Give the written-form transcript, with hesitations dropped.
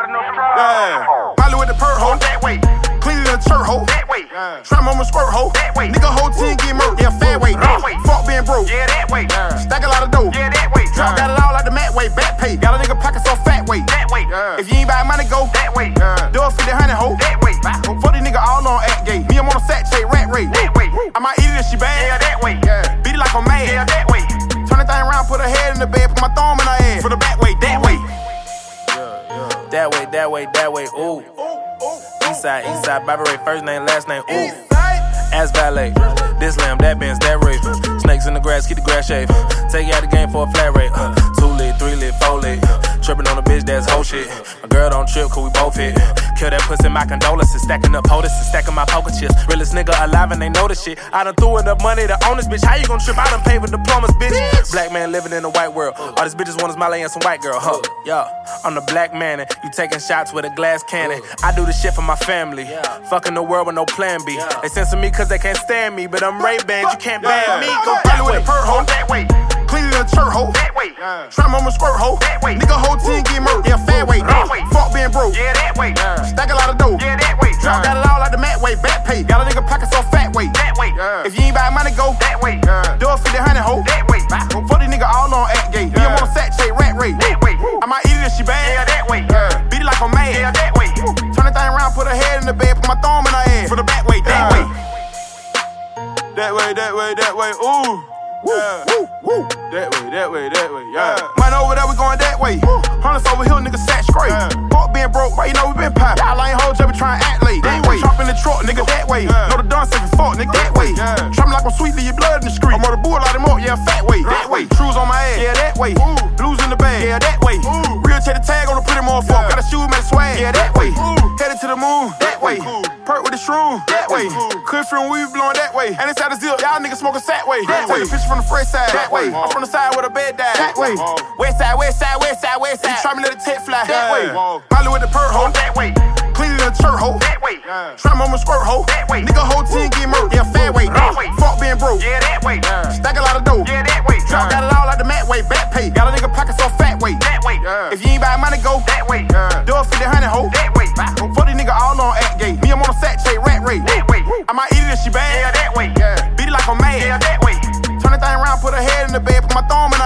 Molly with the perk hoe. That way. Clean in the church hoe. That way. Try mama squirt hoe. That way. Nigga whole team get murked. Yeah, fat way. That way. Fuck being broke. Yeah, that way. Stack a lot of dough. Yeah, that way. Drop got it all like the mat way. Back pay. Got a nigga pocket so fat way. That way. If you ain't buy money, go. That way. Do a 50 100 hoe. That way. Fuck these nigga all on act gay. Me, I'm on a fat shake rat rate. That way. I might eat it if she bad. Yeah, that way. Beat it like I'm mad. Yeah, that way. Turn the thing around, put her head in the bed, put my thumb in her ass. For the back way, that way. That way, that way, that way, ooh. Eastside, Bobby Ray, first name, last name, ooh. Ass valet, this lamb, that Benz, that Ray. Snakes in the grass, keep the grass shaved. Take you out the game for a flat rate. 2 lit, 3 lit, 4 lit. Trippin' on a bitch, that's whole shit. My girl don't trip, cause we both hit. Kill that pussy, my condolences. Stacking up POTUS and stacking my poker chips. Realest nigga alive and they know the shit. I done threw enough money to own this bitch. How you gon' trip? I done paid for diplomas, bitch. Black man living in a white world. All these bitches want is Molly and some white girl, huh? Yeah, I'm the black man and you taking shots with a glass cannon. I do this shit for my family. Fucking the world with no plan B. They censor me cause they can't stand me, but I'm Ray-Bans, you can't ban me. Go that way. With the perk hoe. That way. Clean in the church hoe. That way. Try mama squirt hoe. That way. Nigga whole team get murked. Yeah, fat way. That way. Fuck being broke. Yeah, that way. Stack a lot of dough. Yeah, that way. Drop got it all like the mat way. Back pay. Got a nigga pocket so fat way. That way. If you ain't buy money, go. That way. Do a 50 100 hoe. That way. Fuck these nigga all on act gay. Me, I'm on a fat shake rat rate. That way. I might eat it if she bad. Yeah, that way. Beat it like I'm mad. Yeah, that way. Turn the thing around, put her head in the bed, put my thumb in her ass. For the back way. That way. That way, that way, that way, ooh. Yeah. That way, that way, that way, yeah. Money over there, we going that way. Hunters over here, nigga sat straight. Fuck being broke, right? You know we been poppin'. Y'all ain't hoes, just be trying to act late. That way. Trump in the truck, nigga, that way. Know the done said fuck, nigga, that way. Trappin' like I'm sweet, leave your blood in the street. I'm on the bull, light him up, yeah, fat way. That way. Shoes on my ass, yeah, that way. Blues in the bag, yeah, that way. Real check the tag on the pretty motherfucker. Got a shoe, make swag, yeah, that way. Headed to the moon, that way. Perk with the shroom, that way. Cliff from we blowing that way. And inside the zip, y'all niggas smoking that way. That way. Picture from the fresh side, that way. I'm from the side where the bed died, that way. West side, west side, west side, west side. You try me let the tech fly, that way. Molly with the perk hoe, that way. Clean in the church hoe, that way. Try mama squirt hoe, that way. Nigga whole team get murked, yeah, fat way. Fuck being broke, yeah, that way. Stack a lot of dough, yeah, that way. Drop got it all like the mat way, back pay. Got a nigga pocket so fat way, that way. If you ain't buy money, go that way. Do a 50 100 hoe, that way. Fuck these nigga all on act gay. Me, I'm on a fat shake rat rate, that way. I might eat it if she bad, yeah, that way. Beat it like I'm mad, yeah, that way. Turn the thing around, put her head in the bed, put my thumb in